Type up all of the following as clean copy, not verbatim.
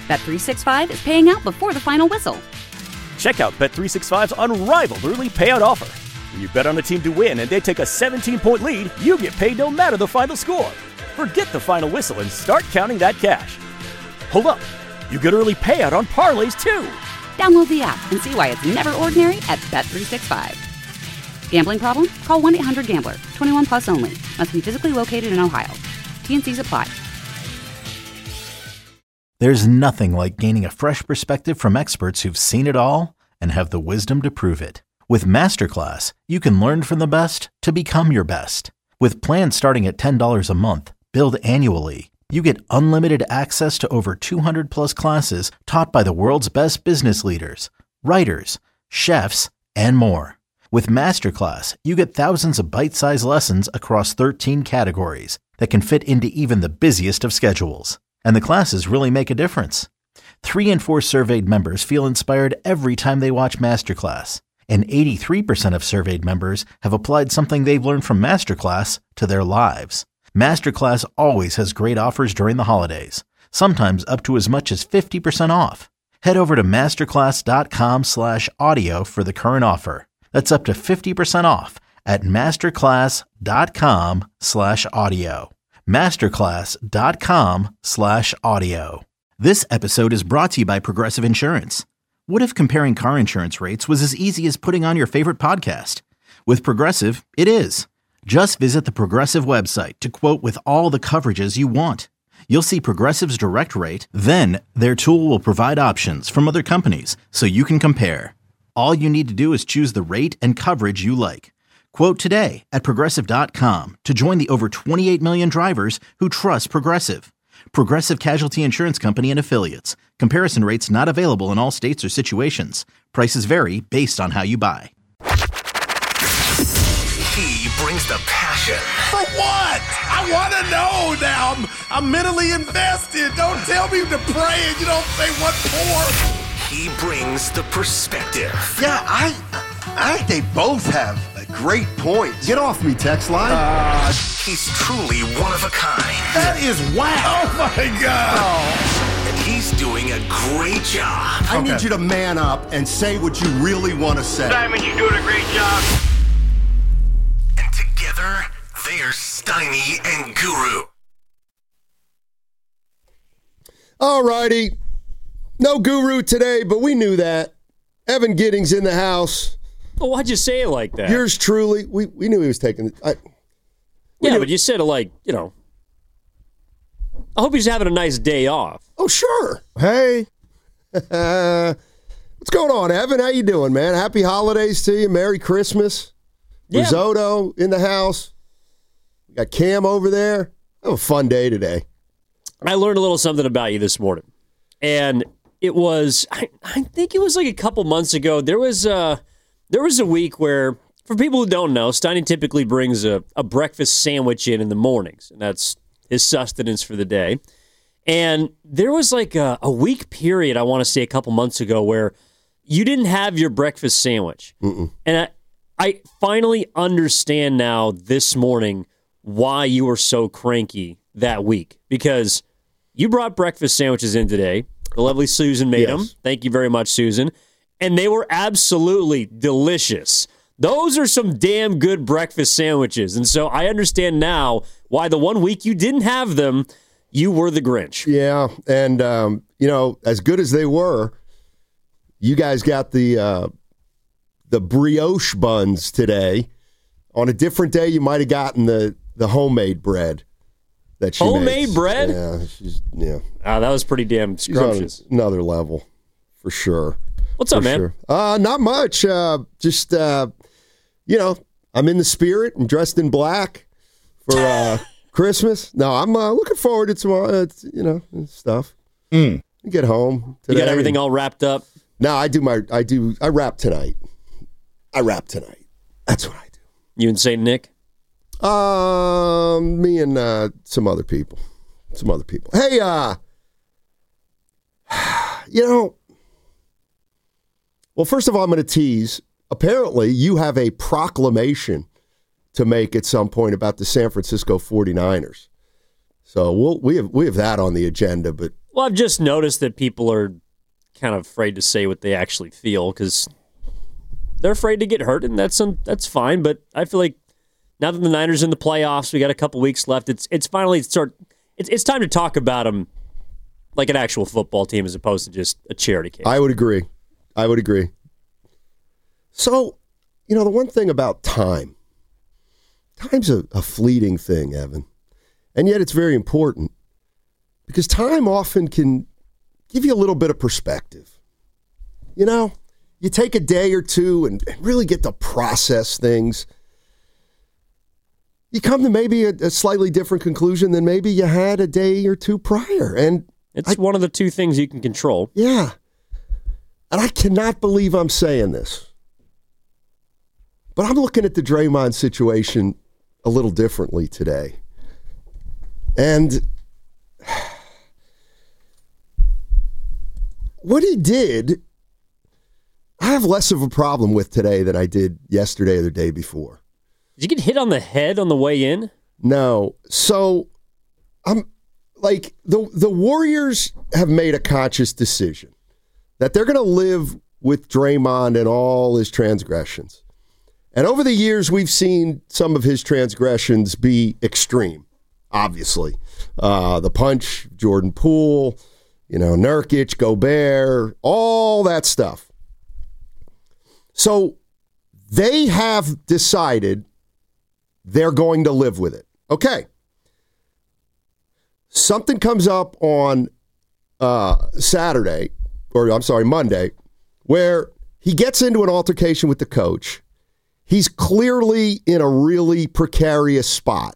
Bet365 is paying out before the final whistle. Check out Bet365's unrivaled early payout offer. When you bet on a team to win and they take a 17-point lead, you get paid no matter the final score. Forget the final whistle and start counting that cash. Hold up. You get early payout on parlays, too. Download the app and see why it's never ordinary at Bet365. Gambling problem? Call 1-800-GAMBLER. 21 plus only. Must be physically located in Ohio. T&Cs apply. There's nothing like gaining a fresh perspective from experts who've seen it all and have the wisdom to prove it. With Masterclass, you can learn from the best to become your best. With plans starting at $10 a month, billed annually, you get unlimited access to over 200 plus classes taught by the world's best business leaders, writers, chefs, and more. With Masterclass, you get thousands of bite-sized lessons across 13 categories that can fit into even the busiest of schedules. And the classes really make a difference. 3 in 4 surveyed members feel inspired every time they watch Masterclass. And 83% of surveyed members have applied something they've learned from Masterclass to their lives. Masterclass always has great offers during the holidays, sometimes up to as much as 50% off. Head over to masterclass.com/audio for the current offer. That's up to 50% off at masterclass.com/audio. masterclass.com/audio. This episode is brought to you by Progressive Insurance. What if comparing car insurance rates was as easy as putting on your favorite podcast? With Progressive, it is. Just visit the Progressive website to quote with all the coverages you want. You'll see Progressive's direct rate, then their tool will provide options from other companies so you can compare. All you need to do is choose the rate and coverage you like. Quote today at Progressive.com to join the over 28 million drivers who trust Progressive. Progressive Casualty Insurance Company and Affiliates. Comparison rates not available in all states or situations. Prices vary based on how you buy. He brings the passion. For what? I want to know now. I'm mentally invested. Don't tell me to pray and you don't say what for. He brings the perspective. Yeah, I think they both have great points. Get off me, text line. He's truly one of a kind. That is whack. Oh, my God. And he's doing a great job. I need you to man up and say what you really want to say. Simon, you're doing a great job. And together, they're Steiny and Guru. All righty. No Guru today, but we knew that. Evan Giddings in the house. Well, why'd you say it like that? Yours truly. We knew he was taking it. But you said it like, I hope he's having a nice day off. Oh, sure. Hey. What's going on, Evan? How you doing, man? Happy holidays to you. Merry Christmas. Yeah. Risotto in the house. We got Cam over there. Have a fun day today. I learned a little something about you this morning. And it was, I think it was like a couple months ago. There was a week where, for people who don't know, Steiny typically brings a breakfast sandwich in the mornings, and that's his sustenance for the day. And there was like a week period, I want to say a couple months ago, where you didn't have your breakfast sandwich. Mm-mm. And I finally understand now this morning why you were so cranky that week, because you brought breakfast sandwiches in today. The lovely Susan made them. Thank you very much, Susan. And they were absolutely delicious. Those are some damn good breakfast sandwiches. And so I understand now why the one week you didn't have them, you were the Grinch. Yeah, and, as good as they were, you guys got the brioche buns today. On a different day, you might have gotten the homemade bread. That she homemade makes. Bread? Yeah. That was pretty damn scrumptious. Another level, for sure. What's up, man? Sure. Not much. Just, I'm in the spirit. I'm dressed in black for Christmas. No, I'm looking forward to tomorrow, stuff. Get home today. You got everything all wrapped up? No, I wrap tonight. That's what I do. You and St. Nick? Me and some other people. Hey, well, first of all, I'm going to tease. Apparently, you have a proclamation to make at some point about the San Francisco 49ers. So we have that on the agenda. But Well, I've just noticed that people are kind of afraid to say what they actually feel because they're afraid to get hurt, and that's fine. But I feel like now that the Niners are in the playoffs, we got a couple weeks left. It's finally it's time to talk about them like an actual football team as opposed to just a charity case. I would agree. So, the one thing about time's a fleeting thing, Evan, and yet it's very important because time often can give you a little bit of perspective. You take a day or two and really get to process things. You come to maybe a slightly different conclusion than maybe you had a day or two prior. And it's one of the two things you can control. Yeah. And I cannot believe I'm saying this. But I'm looking at the Draymond situation a little differently today. And what he did, I have less of a problem with today than I did yesterday or the day before. Did you get hit on the head on the way in? No. So I'm like the Warriors have made a conscious decision that they're going to live with Draymond and all his transgressions. And over the years, we've seen some of his transgressions be extreme, obviously. The punch, Jordan Poole, Nurkic, Gobert, all that stuff. So they have decided they're going to live with it. Okay. Something comes up on Monday, where he gets into an altercation with the coach. He's clearly in a really precarious spot.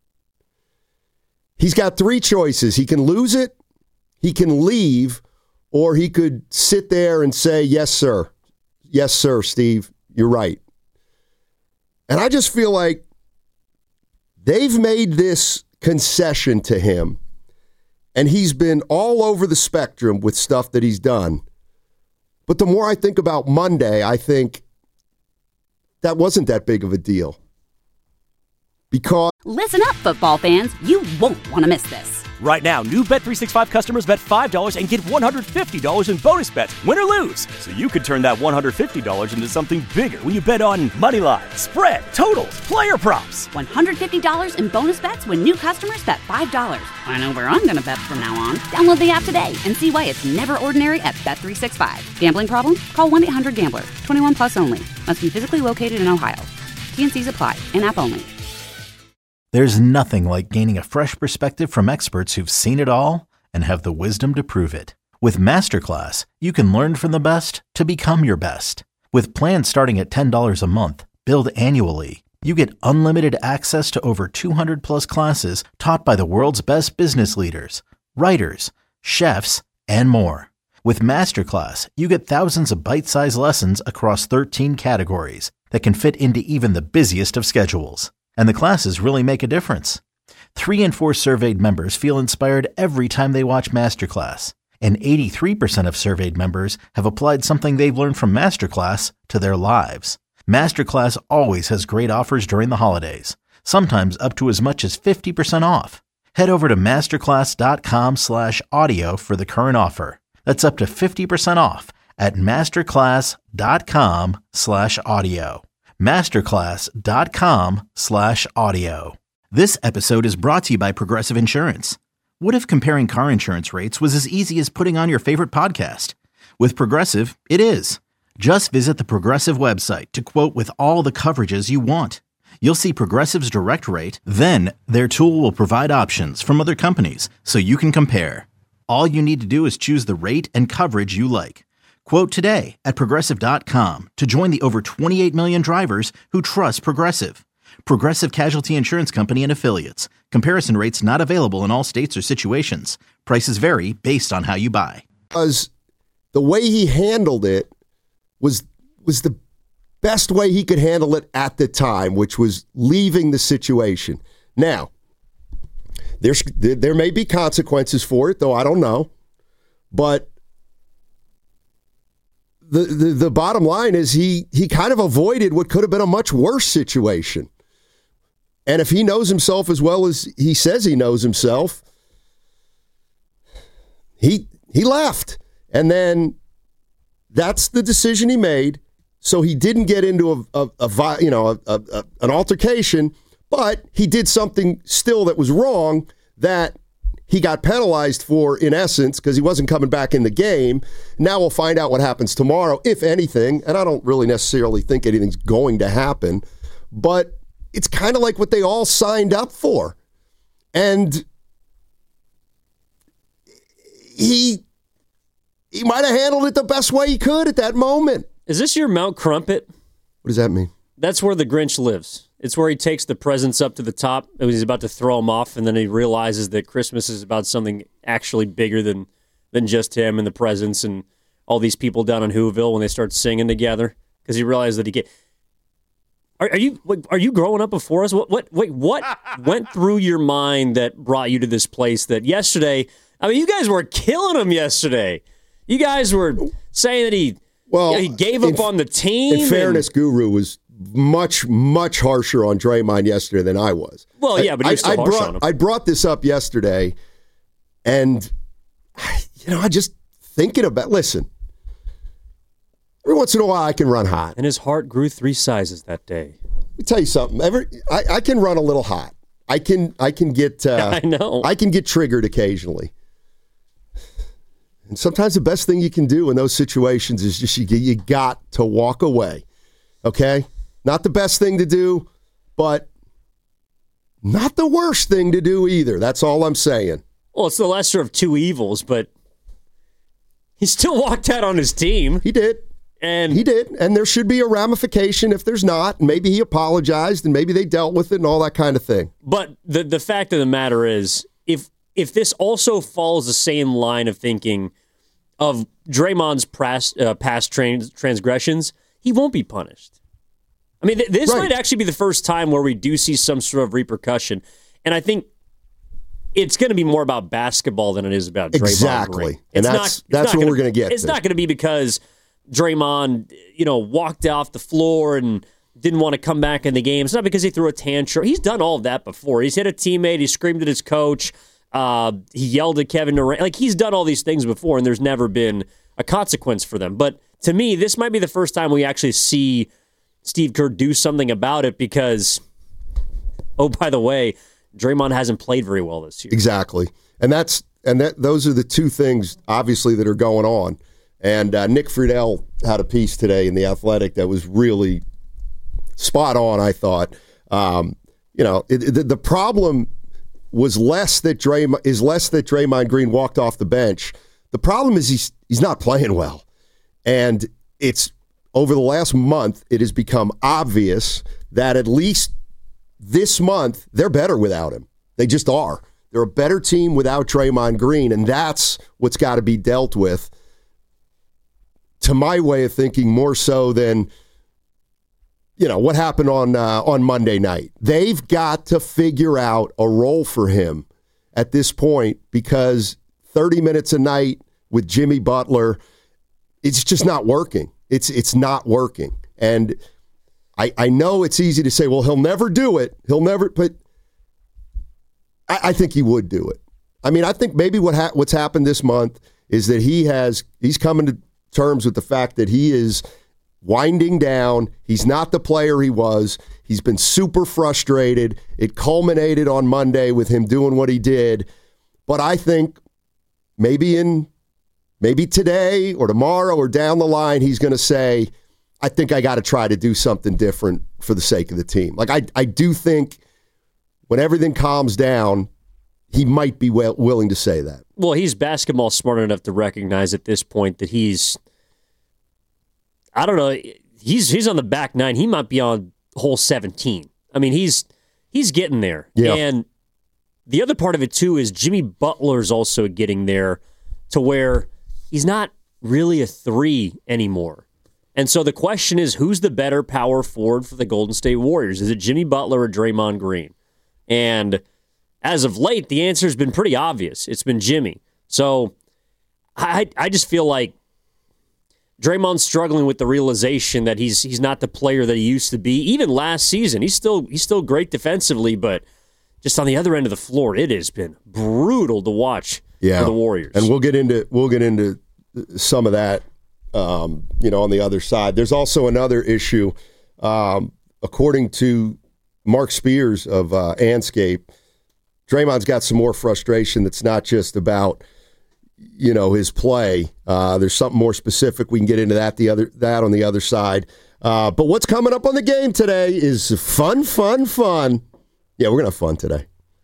He's got three choices. He can lose it, he can leave, or he could sit there and say, yes, sir. Yes, sir, Steve, you're right. And I just feel like they've made this concession to him, and he's been all over the spectrum with stuff that he's done. But the more I think about Monday, I think that wasn't that big of a deal. Because Listen up, football fans. You won't want to miss this. Right now, new Bet365 customers bet $5 and get $150 in bonus bets, win or lose. So you could turn that $150 into something bigger when you bet on money line, spread, totals, player props. $150 in bonus bets when new customers bet $5. I know where I'm going to bet from now on. Download the app today and see why it's never ordinary at Bet365. Gambling problem? Call 1-800-GAMBLER. 21 plus only. Must be physically located in Ohio. T&Cs apply. In-app only. There's nothing like gaining a fresh perspective from experts who've seen it all and have the wisdom to prove it. With Masterclass, you can learn from the best to become your best. With plans starting at $10 a month, billed annually, you get unlimited access to over 200 plus classes taught by the world's best business leaders, writers, chefs, and more. With Masterclass, you get thousands of bite-sized lessons across 13 categories that can fit into even the busiest of schedules. And the classes really make a difference. 3 in 4 surveyed members feel inspired every time they watch Masterclass. And 83% of surveyed members have applied something they've learned from Masterclass to their lives. Masterclass always has great offers during the holidays, sometimes up to as much as 50% off. Head over to masterclass.com/audio for the current offer. That's up to 50% off at masterclass.com/audio. masterclass.com/audio. This episode is brought to you by Progressive Insurance. What if comparing car insurance rates was as easy as putting on your favorite podcast? With Progressive, it is. Just visit the Progressive website to quote with all the coverages you want. You'll see Progressive's direct rate, then their tool will provide options from other companies so you can compare. All you need to do is choose the rate and coverage you like. Quote today at Progressive.com to join the over 28 million drivers who trust Progressive. Progressive Casualty Insurance Company and Affiliates. Comparison rates not available in all states or situations. Prices vary based on how you buy. Because the way he handled it was the best way he could handle it at the time, which was leaving the situation. Now, there may be consequences for it, though I don't know. But the bottom line is he kind of avoided what could have been a much worse situation. And if he knows himself as well as he says he knows himself, he left. And then that's the decision he made. So he didn't get into an altercation, but he did something still that was wrong that he got penalized for, in essence, because he wasn't coming back in the game. Now we'll find out what happens tomorrow, if anything. And I don't really necessarily think anything's going to happen. But it's kind of like what they all signed up for. And he might have handled it the best way he could at that moment. Is this your Mount Crumpet? What does that mean? That's where the Grinch lives. It's where he takes the presents up to the top and he's about to throw them off, and then he realizes that Christmas is about something actually bigger than just him and the presents and all these people down in Whoville when they start singing together, because he realized that he can't. Are you growing up before us? What went through your mind that brought you to this place that yesterday? I mean, you guys were killing him yesterday. You guys were saying that he gave up on the team. In fairness, Guru was much, much harsher on Draymond yesterday than I was. Well, yeah, but you're still harsh on him. I brought this up yesterday, and I just thinking about. Listen, every once in a while I can run hot, and his heart grew 3 sizes that day. Let me tell you something. I can run a little hot. I can get. I know. I can get triggered occasionally. And sometimes the best thing you can do in those situations is just you got to walk away, okay? Not the best thing to do, but not the worst thing to do either. That's all I'm saying. Well, it's the lesser of two evils, but he still walked out on his team. He did. He did. And there should be a ramification if there's not. And maybe he apologized, and maybe they dealt with it and all that kind of thing. But the fact of the matter is, if this also follows the same line of thinking of Draymond's past transgressions, he won't be punished. I mean, this might actually be the first time where we do see some sort of repercussion. And I think it's going to be more about basketball than it is about Draymond. Exactly. And that's what we're going to get. It's not going to be because Draymond, walked off the floor and didn't want to come back in the game. It's not because he threw a tantrum. He's done all of that before. He's hit a teammate. He screamed at his coach. He yelled at Kevin Durant. Like, he's done all these things before, and there's never been a consequence for them. But to me, this might be the first time we actually see Steve Kerr do something about it, because, oh, by the way, Draymond hasn't played very well this year. Exactly. And those are the two things, obviously, that are going on. And Nick Friedel had a piece today in The Athletic that was really spot on, I thought. The problem was less that Draymond Green walked off the bench. The problem is he's not playing well. And it's over the last month, it has become obvious that at least this month, they're better without him. They just are. They're a better team without Draymond Green, and that's what's got to be dealt with, to my way of thinking, more so than what happened on Monday night. They've got to figure out a role for him at this point, because 30 minutes a night with Jimmy Butler, it's just not working. It's not working. And I know it's easy to say, well, he'll never do it. But I think he would do it. I mean, I think maybe what's happened this month is that he's coming to terms with the fact that he is winding down. He's not the player he was. He's been super frustrated. It culminated on Monday with him doing what he did. But I think maybe today or tomorrow or down the line, he's going to say, I think I got to try to do something different for the sake of the team. Like, I do think when everything calms down, he might be willing to say that. Well, he's basketball smart enough to recognize at this point that he's on the back nine. He might be on hole 17. I mean, he's getting there. Yeah. And the other part of it, too, is Jimmy Butler's also getting there to where he's not really a 3 anymore. And so the question is, who's the better power forward for the Golden State Warriors? Is it Jimmy Butler or Draymond Green? And as of late, the answer has been pretty obvious. It's been Jimmy. So I just feel like Draymond's struggling with the realization that he's not the player that he used to be. Even last season, he's still great defensively, but just on the other end of the floor, it has been brutal to watch for the Warriors. And we'll get into some of that, on the other side. There's also another issue, according to Mark Spears of Anscape. Draymond's got some more frustration that's not just about, his play. There's something more specific. We can get into that on the other side. But what's coming up on the game today is fun. Yeah, we're gonna have fun today.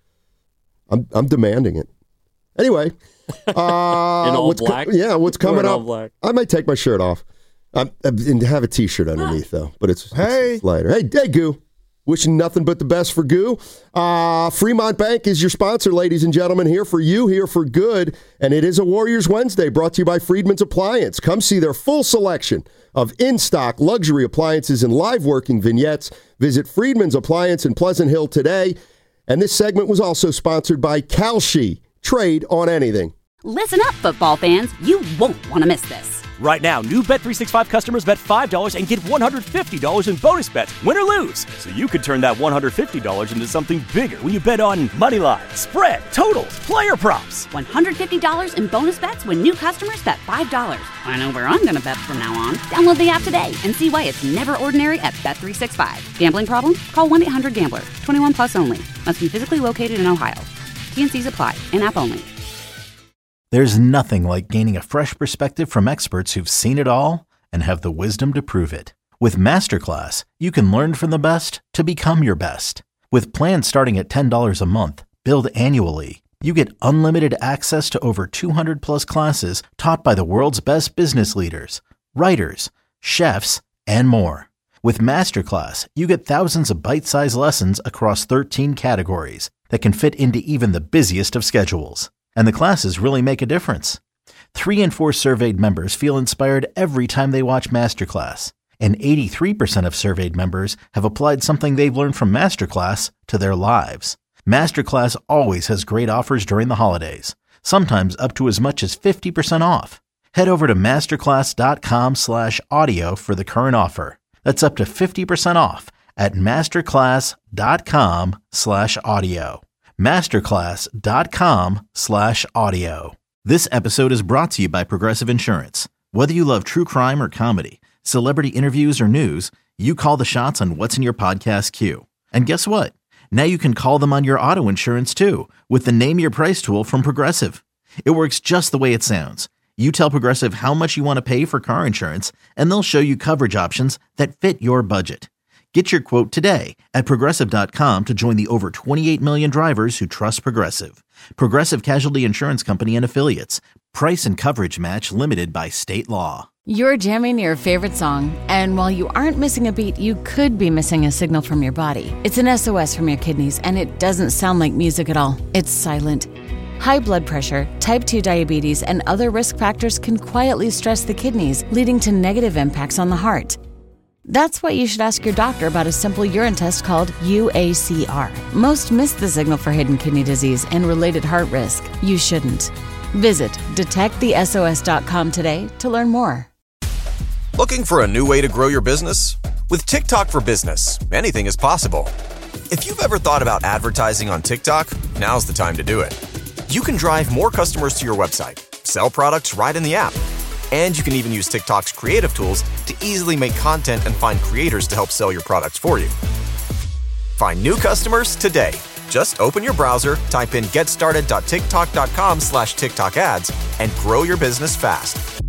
I'm demanding it. Anyway, in all black. What's coming up? Black. I might take my shirt off and have a T-shirt underneath though. But it's later. Hey, Goo. Wishing nothing but the best for Goo. Fremont Bank is your sponsor, ladies and gentlemen. Here for you, here for good. And it is a Warriors Wednesday brought to you by Friedman's Appliance. Come see their full selection of in-stock luxury appliances and live working vignettes. Visit Friedman's Appliance in Pleasant Hill today. And this segment was also sponsored by Kalshi. Trade on anything. Listen up, football fans. You won't want to miss this. Right now, new Bet365 customers bet $5 and get $150 in bonus bets, win or lose. So you could turn that $150 into something bigger when you bet on money line, spread, totals, player props. $150 in bonus bets when new customers bet $5. I know where I'm going to bet from now on. Download the app today and see why it's never ordinary at Bet365. Gambling problem? Call 1-800-GAMBLER. 21 plus only. Must be physically located in Ohio. T&Cs apply. In-app only. There's nothing like gaining a fresh perspective from experts who've seen it all and have the wisdom to prove it. With Masterclass, you can learn from the best to become your best. With plans starting at $10 a month, billed annually, you get unlimited access to over 200 plus classes taught by the world's best business leaders, writers, chefs, and more. With Masterclass, you get thousands of bite-sized lessons across 13 categories that can fit into even the busiest of schedules. And the classes really make a difference. 3 in 4 surveyed members feel inspired every time they watch Masterclass. And 83% of surveyed members have applied something they've learned from Masterclass to their lives. Masterclass always has great offers during the holidays, sometimes up to as much as 50% off. Head over to masterclass.com/audio for the current offer. That's up to 50% off at masterclass.com/audio. masterclass.com/audio. This episode is brought to you by Progressive Insurance. Whether you love true crime or comedy, celebrity interviews or news, you call the shots on what's in your podcast queue. And guess what? Now you can call them on your auto insurance too with the Name Your Price tool from Progressive. It works just the way it sounds. You tell Progressive how much you want to pay for car insurance, and they'll show you coverage options that fit your budget. Get your quote today at Progressive.com to join the over 28 million drivers who trust Progressive. Progressive Casualty Insurance Company and Affiliates. Price and coverage match limited by state law. You're jamming your favorite song, and while you aren't missing a beat, you could be missing a signal from your body. It's an SOS from your kidneys, and it doesn't sound like music at all. It's silent. High blood pressure, type 2 diabetes, and other risk factors can quietly stress the kidneys, leading to negative impacts on the heart. That's why you should ask your doctor about a simple urine test called UACR. Most miss the signal for hidden kidney disease and related heart risk. You shouldn't. Visit detectthesos.com today to learn more. Looking for a new way to grow your business? With TikTok for Business, anything is possible. If you've ever thought about advertising on TikTok, now's the time to do it. You can drive more customers to your website, sell products right in the app, and you can even use TikTok's creative tools to easily make content and find creators to help sell your products for you. Find new customers today. Just open your browser, type in getstarted.tiktok.com/TikTok ads, and grow your business fast.